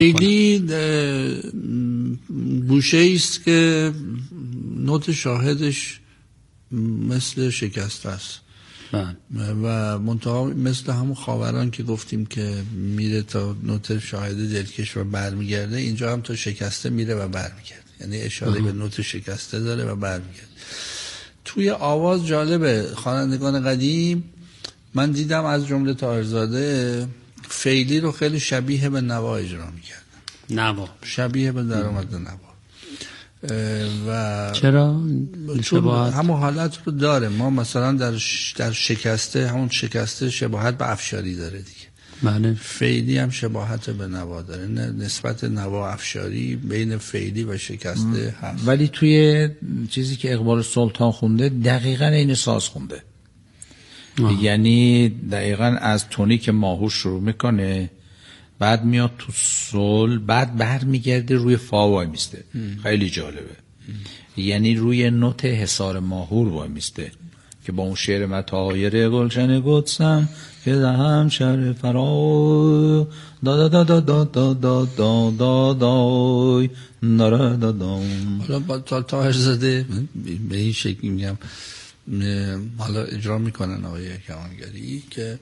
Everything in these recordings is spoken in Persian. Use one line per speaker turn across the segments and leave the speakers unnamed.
فعلی گوشه است که نوت شاهدش مثل شکسته است و منتها مثل همون خاوران که گفتیم که میره تا نوت شاهد دلکش و برمیگرده، اینجا هم تا شکسته میره و برمیگرده، یعنی اشاره به نوت شکسته داره و برمیگرده. توی آواز جالبه، خوانندگان قدیم من دیدم از جمله طاهرزاده فعلی رو خیلی شبیه به نوا اجرا میکردن.
نوا شبیه
به درآمد نوا. و
چرا؟
همون حالت رو داره. ما مثلا در شکسته، همون شکسته شباهت به افشاری داره دیگه.
بله.
فعلی هم شباهت به نوا داره. نسبت نوا افشاری بین فعلی و شکسته هست.
ولی توی چیزی که اقبال سلطان خونده دقیقاً این ساز خونده. یعنی دقیقاً از تونیک ماهور شروع میکنه، بعد میاد تو سول، بعد برمیگرده روی فا وای میسته. خیلی جالبه. یعنی روی نوت حصار ماهور وای میسته که با اون شعر مطایر گلشن قدسم که دهم شهر فرا دا دا دا دا دا دا دا دا دا دا دا دا.
حالا با طاهرزاده به این شکل میگم، حالا اجرا میکنن آقای کمانگری که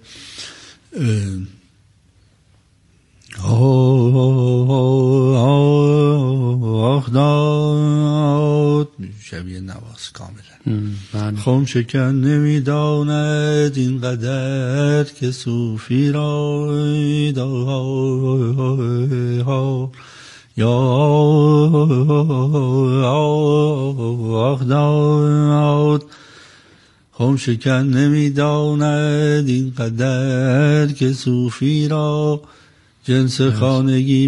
آخ داد شبیه نواز کاملا. خم شکن نمیداند اینقدر که صوفی را یا آخ داد. خم شکن نمیداند اینقدر که صوفی را جنس خانگی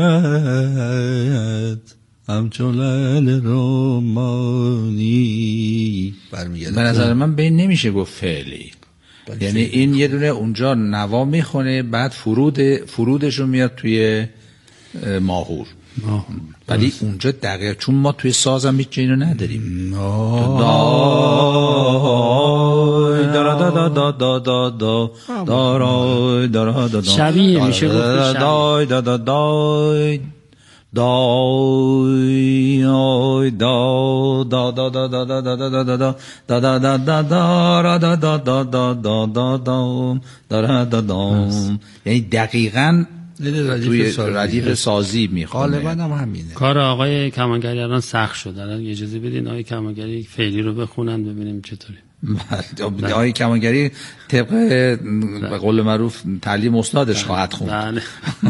باشد همچون لعل رمانی.
به نظر من بین نمیشه گفت فعلی، یعنی این یه دونه اونجا نوا میخونه، بعد فرودشو میاد توی ماهور، ولی اونجا دقیق چون ما توی سازم هیچ اینو نداریم.
شبیه میشه گفت
یعنی دقیقاً توی ردیف سازی میخونه.
غالبا هم همینه.
کار آقای کمانگری الان سخت شد. الان اجازه بدین آقای کمانگری فعلی رو بخونن ببینیم چطوری.
آقای کمانگری طبق به قول معروف تعلیم استادش خواهد خوند.
بله.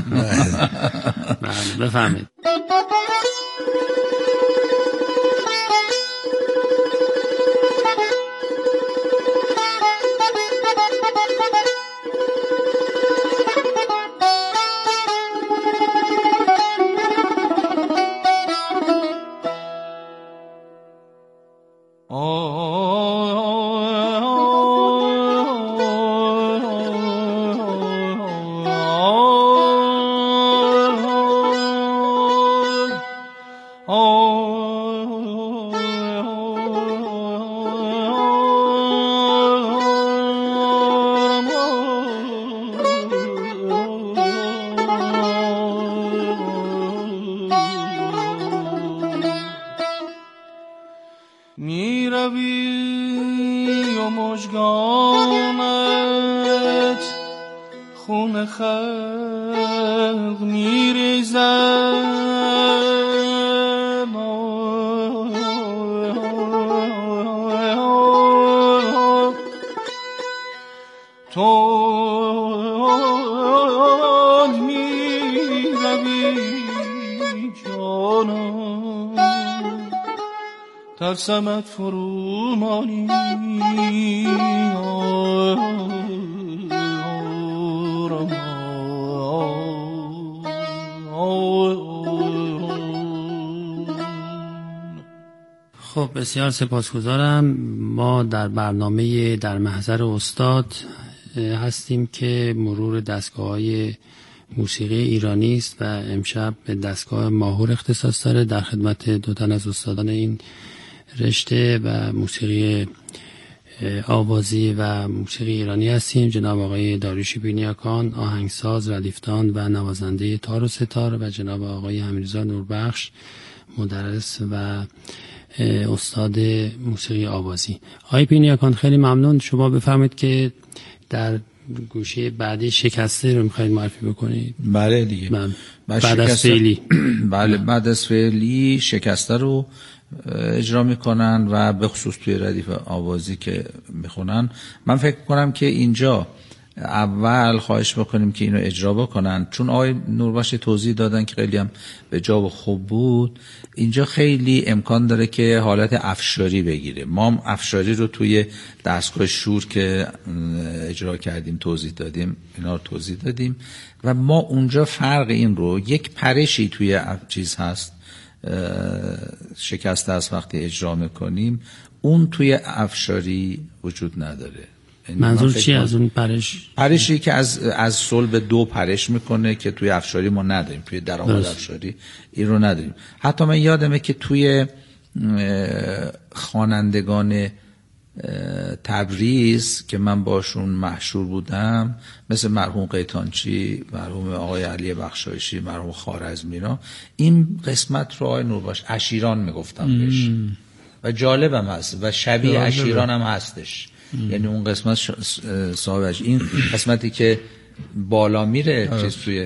بله بفهمید.
ترسمت فرو مانی
خب بسیار سپاسگزارم. ما در برنامه در محضر استاد هستیم که مرور دستگاه‌های موسیقی ایرانی است و امشب به دستگاه ماهور اختصاص داره. در خدمت دو تن از استادان این رشته و موسیقی آوازی و موسیقی ایرانی هستیم. جناب آقای داریوش بینیاکان، آهنگساز، ردیفتان و نوازنده تار و ستار، و جناب آقای امیررضا نوربخش، مدرس و استاد موسیقی آوازی. آقای بینیاکان خیلی ممنون. شما بفرمایید که در گوشه بعدی شکسته رو میخواید معرفی بکنید.
بله دیگه.
بعد از فعلی.
بله بعد از فعلی شکسته رو اجرا میکنن و به خصوص توی ردیف آوازی که میخونن. من فکر کنم که اینجا اول خواهش بکنیم که اینو اجرا بکنن، چون آقای نوربخش توضیح دادن که خیلی هم به جا و خوب بود. اینجا خیلی امکان داره که حالت افشاری بگیره. ما هم افشاری رو توی دستگاه شور که اجرا کردیم توضیح دادیم، اینا رو توضیح دادیم و ما اونجا فرق این رو، یک پرشی توی چیز هست شکسته است وقتی اجرا میکنیم، اون توی افشاری وجود نداره.
منظور چی از اون
پرشی که از صلب دو پرش میکنه که توی افشاری ما نداریم، توی درآمد افشاری این رو نداریم. حتی من یادمه که توی خوانندگان تبریز که من باشون مشهور بودم، مثل مرحوم قیتانچی، مرحوم آقای علی بخشایشی، مرحوم خوارزمینا، این قسمت رو آقای نوربخش اشیران میگفتم بهش و جالبم هست و شبیه اشیران هم هستش. یعنی اون قسمت صاحبش این قسمتی که بالا میره چیز توی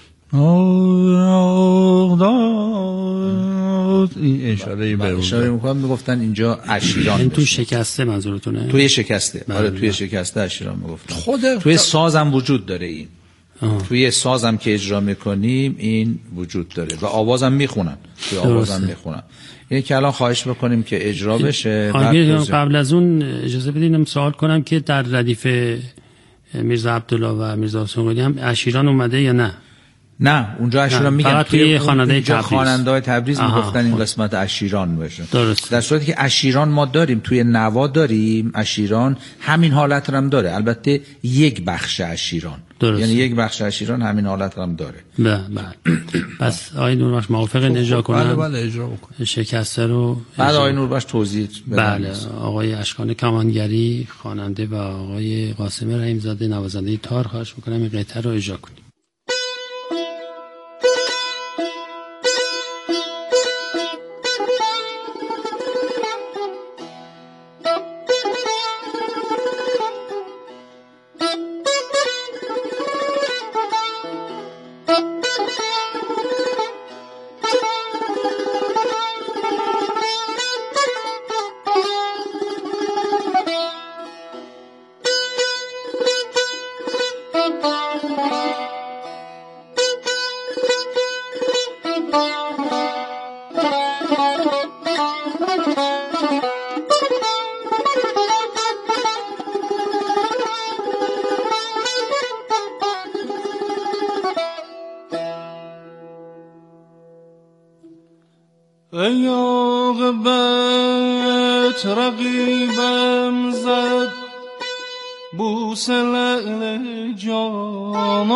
این اشاره به
اشاره میکنم، میگفتن اینجا اشیران.
این تو شکسته منظورتونه؟
توی شکسته. آره توی شکسته اشیران میگفتن. توی سازم وجود داره این. توی سازم که اجرا میکنیم این وجود داره و آوازم میخونن. توی آوازم میخونن. یعنی که الان خواهش بکنیم که اجرا بشه.
قبل از اون اجازه بدینم سوال کنم که در ردیف میرزا عبدالله و میرزا حسین قلی هم اشیران اومده یا نه؟
نه اونجا اشیران میگن
فقط توی خواننده
تبریز میگفتن این قسمت اشیران باشه.
درست.
در صورتی که اشیران ما داریم توی نوا داریم، اشیران همین حالت رو هم داره، البته یک بخش اشیران.
درست.
یعنی یک بخش اشیران همین حالت رو هم داره.
بله. پس آقای نوربخش موافق اجرا کنن؟
بله اجرا بکنن.
شکسته رو
بعد آقای نوربخش توضیح بدن.
بله. آقای اشکان کمانگری خواننده و آقای قاسم رحیم‌زاده نوازنده تار، خواهش می‌کنم این قطعه رو اجرا کنید.
ای عاقبت رقیبم زد بوس لعل جانان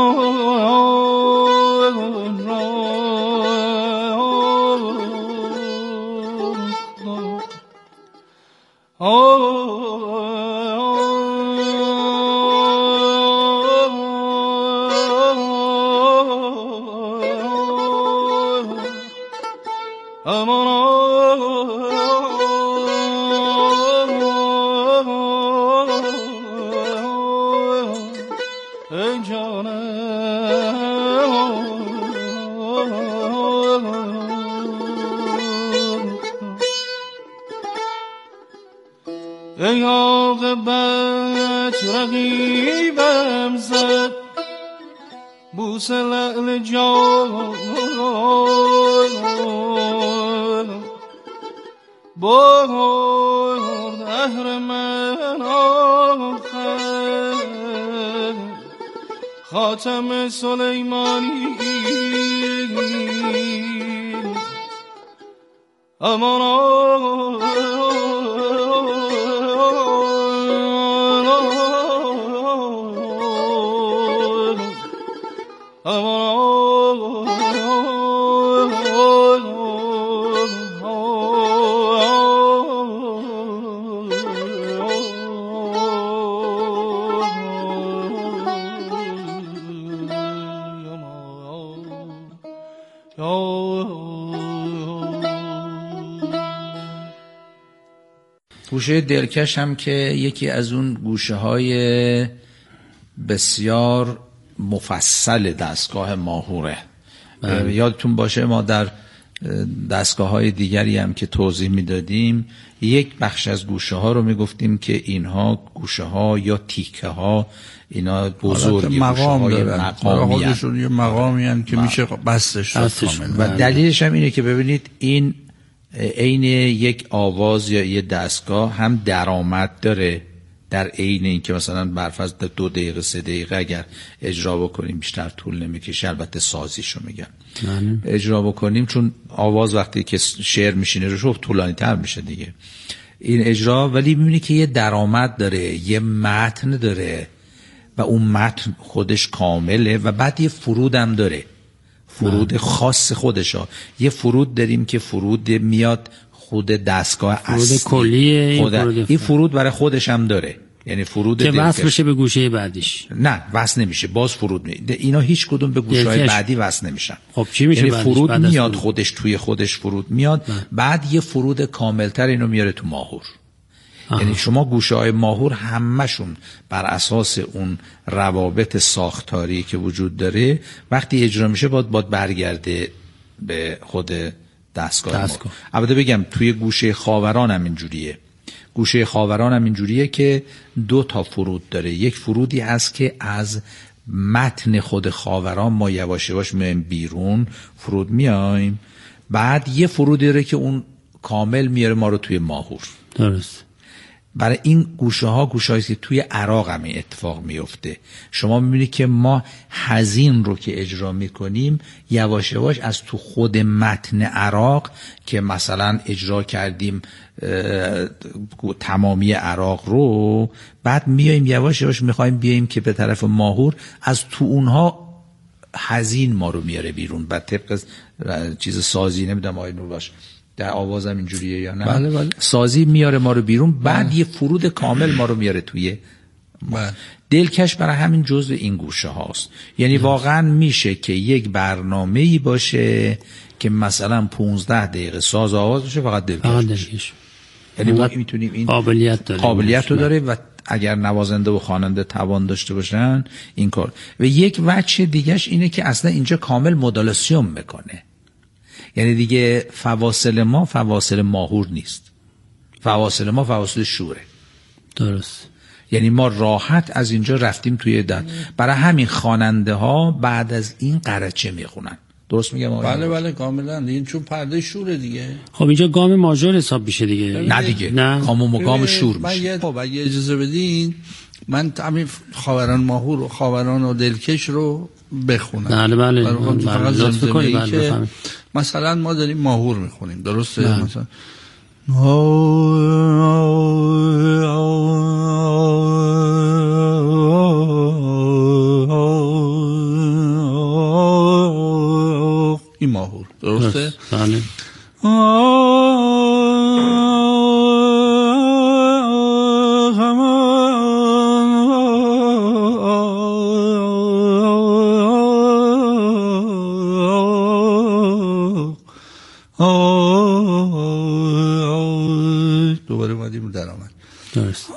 را ای عاقبت رقیبم زد بوس لعل جان برد اهرمن آخر خاتم سلیمانی امان
گوشه دلکش هم که یکی از اون گوشه های بسیار مفصل دستگاه ماهوره. یادتون باشه ما در دستگاه های دیگری هم که توضیح میدادیم یک بخش از گوشه ها رو میگفتیم که اینها گوشه ها یا تیکه ها اینا بزرگی
مقام دارن، خودشون یه مقامی هن که میشه بستش کامل.
و دلیلش هم اینه که ببینید این عین یک آواز یا یه دستگاه هم درآمد داره، در عین این که مثلا برفرض 2 دقیقه 3 دقیقه اگر اجرا بکنیم بیشتر طول نمیکشه، البته سازیشو میگم اجرا بکنیم، چون آواز وقتی که شعر میشینه روش طولانی تر میشه دیگه این اجرا، ولی میبینی که یه درآمد داره، یه متن داره و اون متن خودش کامله و بعد یه فرود هم داره، فرود خاص خودشا. یه فرود داریم که فرود میاد خود دستگاه اصلی،
فرود کلیه،
این فرود برای خودش هم داره، یعنی فرود
که وصل بشه به گوشه بعدیش.
نه وصل نمیشه، باز فرود میاد. اینا هیچ کدوم به گوشه‌های بعدی وصل نمیشن.
خب چی میشه؟
یعنی فرود میاد خودش توی خودش فرود میاد بعد یه فرود کاملتر اینو میاره تو ماهور. یعنی شما گوشه‌های ماهور همشون بر اساس اون روابط ساختاری که وجود داره وقتی اجرا میشه باید برگرده به خود دستگاه. البته بگم توی گوشه خاوران هم اینجوریه. گوشه خاوران هم اینجوریه که 2 تا فرود داره. یک فرودی هست که از متن خود خاوران ما یواش یواش میایم بیرون، فرود میایم، بعد یه فرودی داره که اون کامل میاره ما رو توی ماهور.
درست.
برای این گوشه ها گوشه‌ای که توی عراق هم این اتفاق میفته. شما میبینید که ما حزین رو که اجرا میکنیم یواش یواش از تو خود متن عراق که مثلا اجرا کردیم تمامی عراق رو، بعد میایم یواش یواش میخوایم بیایم که به طرف ماهور، از تو اونها حزین ما رو میاره بیرون. بعد طبق چیز سازی نمیدونم آقای نوربخش در آوازم اینجوریه یا نه؟
بله.
سازی میاره ما رو بیرون، بعد یه فرود کامل ما رو میاره توی دلکش. برای همین جزء این گوشه هاست. یعنی واقعا میشه که یک برنامه‌ای باشه که مثلا 15 دقیقه ساز آواز باشه فقط دلکش. یعنی ما میتونیم این قابلیت رو داره و اگر نوازنده و خواننده توان داشته باشن این کار. و یک وجه دیگهش اینه که اصلا اینجا کامل مودولاسیون میکنه. یعنی دیگه فواصل ما فواصل ماهور نیست، فواصل ما فواصل شوره.
درست.
یعنی ما راحت از اینجا رفتیم توی برای همین خواننده ها بعد از این قرچه میخونن. درست میگم؟
بله کاملا دیگه، چون پرده شوره دیگه.
خب اینجا گام ماژور حساب میشه دیگه.
نه دیگه، گام شور میشه.
خب اگه اجازه بدین من همین خاوران ماهور و خاوران و دلکش رو بخونم.
بله
لطف کنید که مثلا ما داریم ماهور میخونیم، درسته؟ مثلا این ماهور، درسته؟
بله.
دوباره اومدیم در آمد.
درست.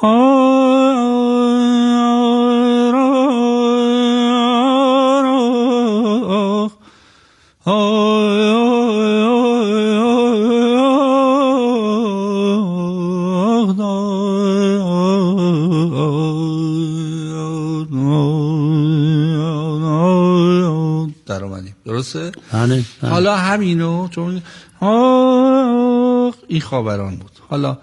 در آمدیم، درسته؟
بله.
حالا همینو چون این خاوران بود. حالا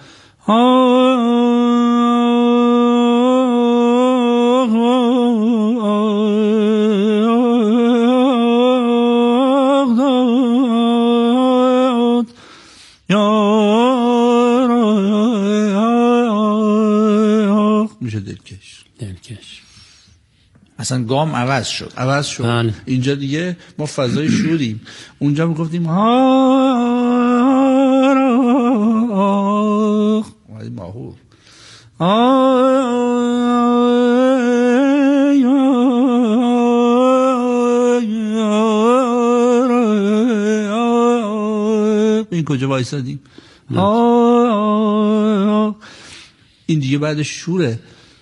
میشه دلکش.
اصلا گام عوض شد.
بله.
اینجا دیگه ما فضای شوریم. اونجا میگفتیم ماهور این کجا وایسادیم. این دیگه بعدش شوره.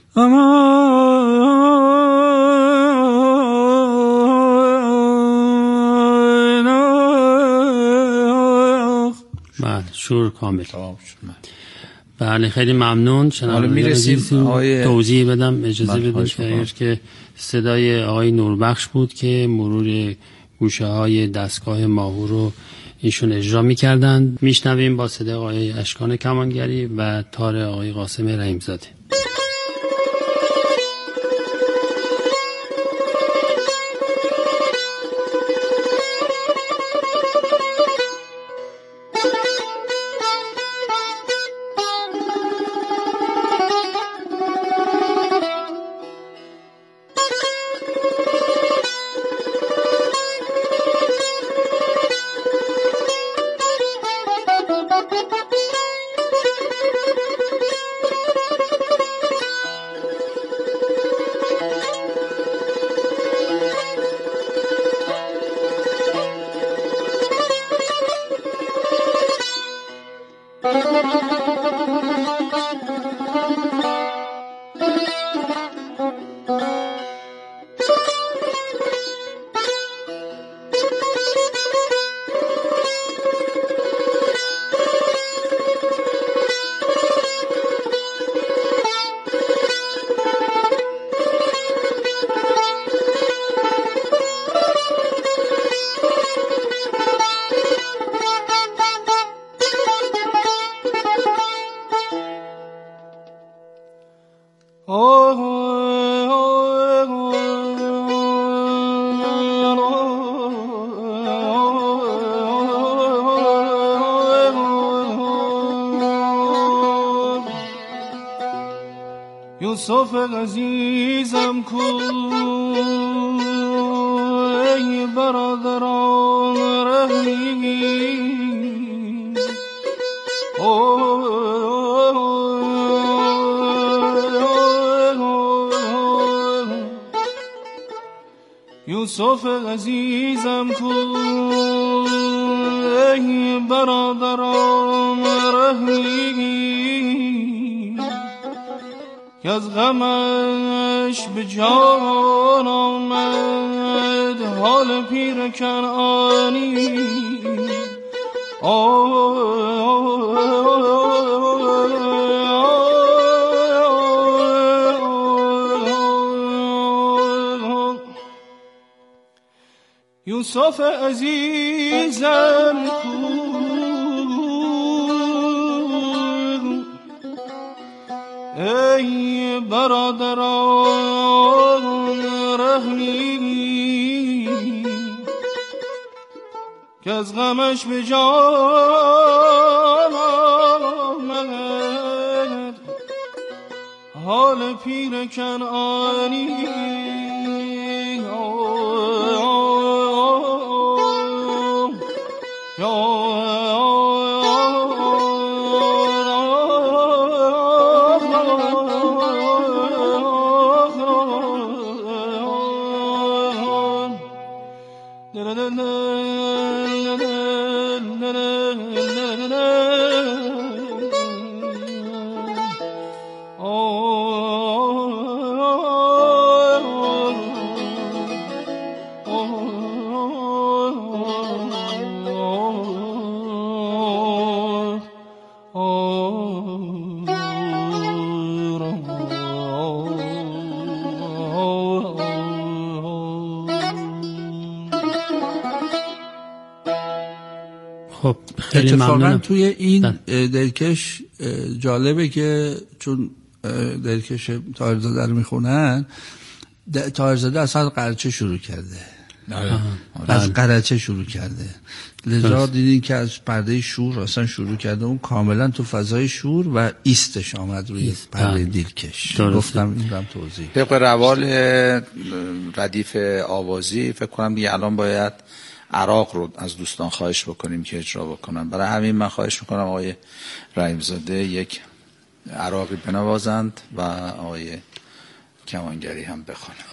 بله شور کامل. بله خیلی ممنون.
حالا میرسیم
توضیح بدم، اجازه بدید که صدای آقای نوربخش بود که مرور گوشه های دستگاه ماهور رو ایشون اجرا می‌کردند. میشنویم با صدای آقای اشکان کمانگری و تار آقای قاسم رحیم‌زاده.
یوسف عزیزم کو ای برادران رحمی یوسف عزیزم کو ای برادران رحمی که از غمش به جان آمد حال پیر کنعانی یوسف عزیزم کو ای برادران رحمی که از غمش به جان آمد حال پیر کنعانی
خب خیلی
اتفاقا
ممنونم.
توی این دلکش جالبه که چون دلکش طاهرزاده رو میخونن، طاهرزاده اصلا قرچه شروع کرده، از قرچه شروع کرده، لذا دیدین که از پرده شور اصلا شروع کرده، اون کاملا تو فضای شور و ایستش آمد روی پرده دلکش. گفتم این رو هم توضیح
طبق روال ردیف آوازی فکر کنم دیگه الان باید عراق رو از دوستان خواهش بکنیم که اجرا بکنن. برای همین من خواهش میکنم آقای رحیم‌زاده یک عراقی بنوازند و آقای کمانگری هم بخونن.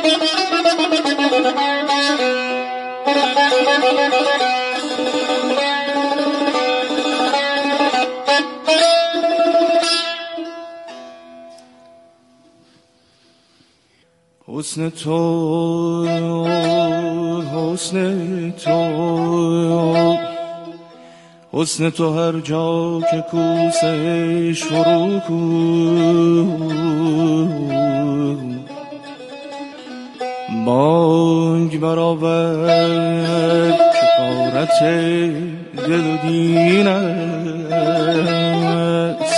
حسن تو حسن تو حسن تو هر جا که کوسش فرو کو بانگ برآورد که غارت دل و دین است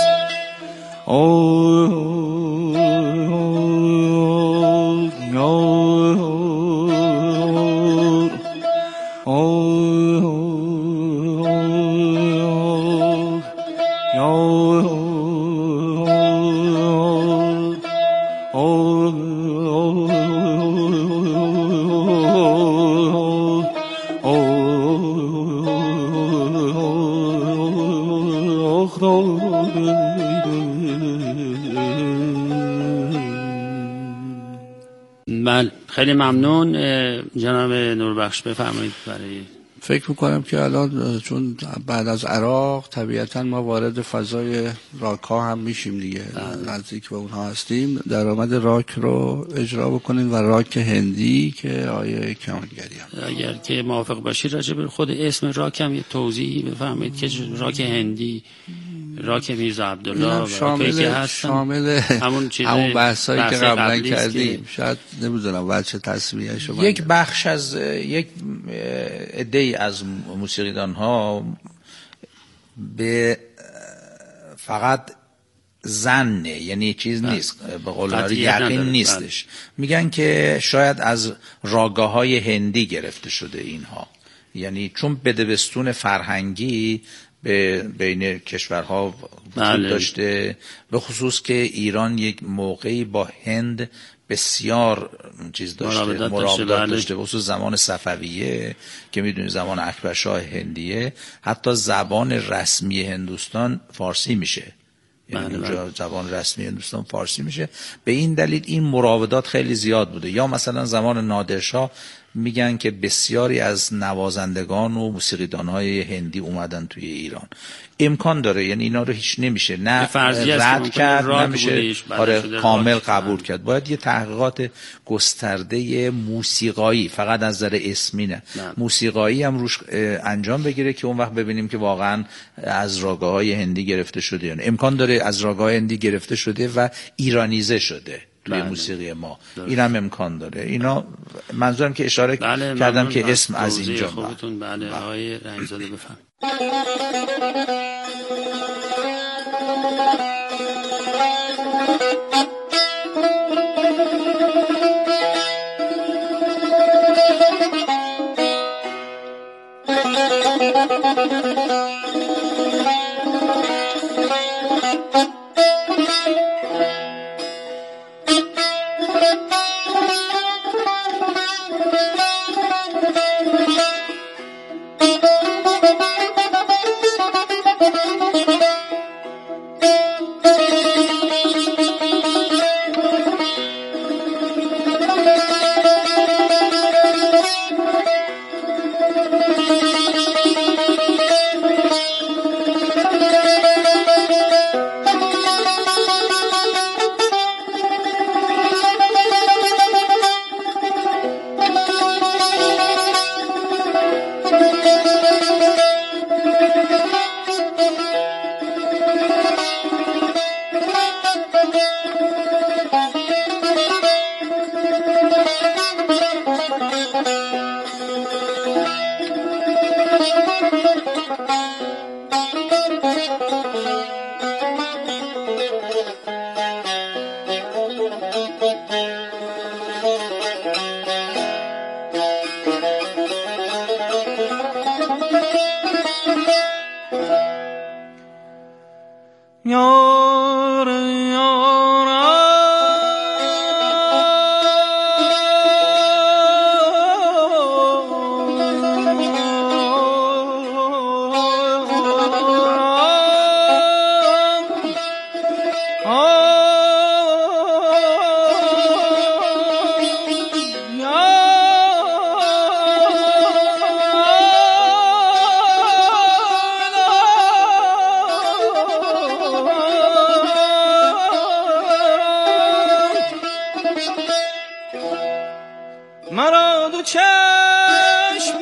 بله، خیلی ممنون. جناب نوربخش بفرمایید. برای
فکر میکنم که الان چون بعد از عراق طبیعتا ما وارد فضای راک ها هم میشیم دیگه، نزدیک به اونها هستیم، درآمد راک رو اجرا بکنیم و راک هندی که آیه کمالگری هم.
اگر که موافق باشید راجع به خود اسم راک هم یه توضیحی بفرمایید که راک هندی، راک میرزا عبدالله
شامل همون بحثایی که قبلا کردیم، شاید نمیدونم وجه تصمیه شما.
یک بخش از یک عده‌ای از موسیقیدان ها به فقط ظنه، یعنی چیز نیست، به قول یقین نیستش، میگن که شاید از راگاه های هندی گرفته شده اینها، یعنی چون بدبستون فرهنگی بین کشورها وجود داشته، به خصوص که ایران یک موقعی با هند بسیار چیز داشته، مراودات داشته، به خصوص زمان صفویه که میدونید زمان اکبرشاه هندیه، حتی زبان رسمی هندوستان فارسی میشه، یعنی اونجا زبان رسمی هندوستان فارسی میشه. به این دلیل این مراودات خیلی زیاد بوده. یا مثلا زمان نادرشاه میگن که بسیاری از نوازندگان و موسیقیدانهای هندی اومدن توی ایران. امکان داره، یعنی اینا رو هیچ نمیشه نه رد کرد، نمیشه کامل قبول کرد. باید یه تحقیقات گسترده موسیقایی، فقط از نظر اسمی نه، موسیقایی هم روش انجام بگیره که اون وقت ببینیم که واقعا از راگاهای هندی گرفته شده یا نه. امکان داره از راگاهای هندی گرفته شده و ایرانیزه شده توی موسیقی ما، این هم امکان داره. اینا منظورم که اشاره کردم که اسم از اینجا.
بله آقای رنگزاده بفهم.
مرا دو چشم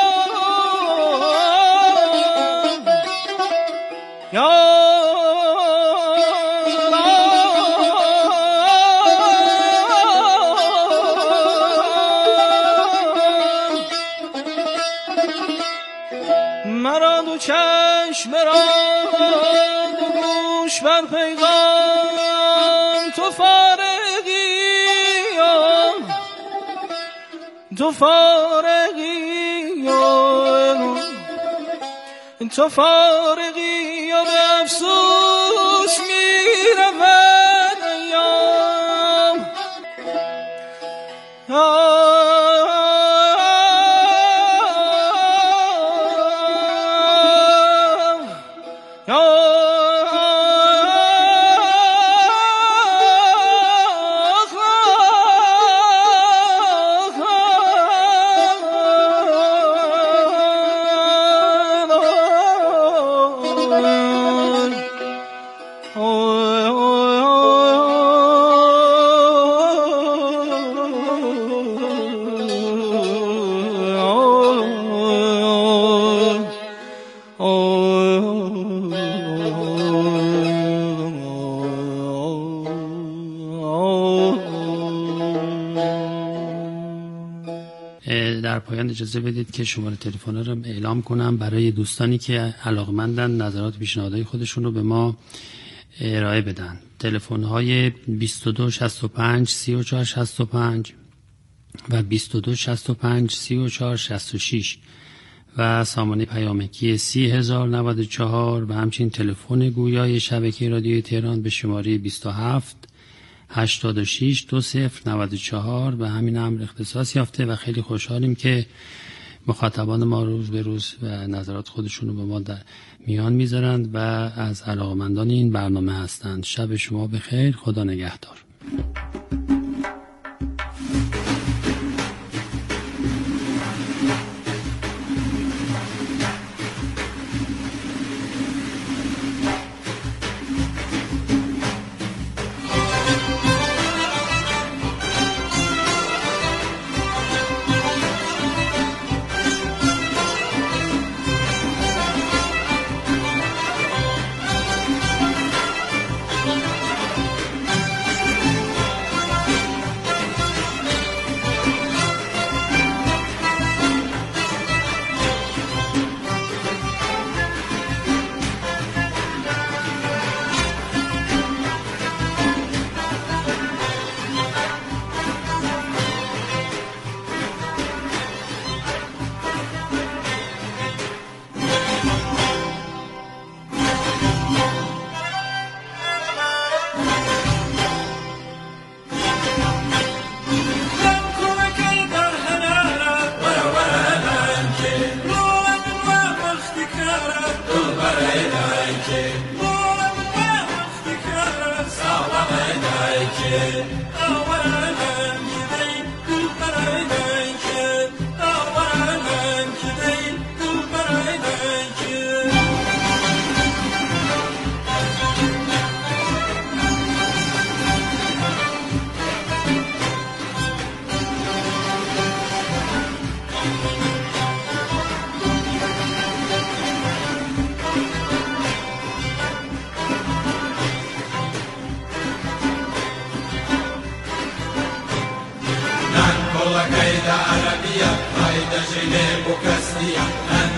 مرا دو چشم دو گوش بر پیغام تو فارغی تو فارغی و به افسوس می رود ایام
در پایان اجازه بدید که شماره تلفن رو اعلام کنم برای دوستانی که علاقمندن نظرات پیشنهادهای خودشون رو به ما ارائه بدن. تلفن های 22 65 34 65 و 22 65 34 66 و سامانه پیامکی 30094 و همچنین تلفن گویای شبکه رادیوی تهران به شماره 27 86 2094 و همین امر اختصاص یافته و خیلی خوشحالیم که مخاطبان ما روز به روز و نظرات خودشون رو به ما در میان میذارند و از علاقمندان این برنامه هستند. شب شما بخیر، خدا نگهدار.
قيد عربية قيد جنيب كسرية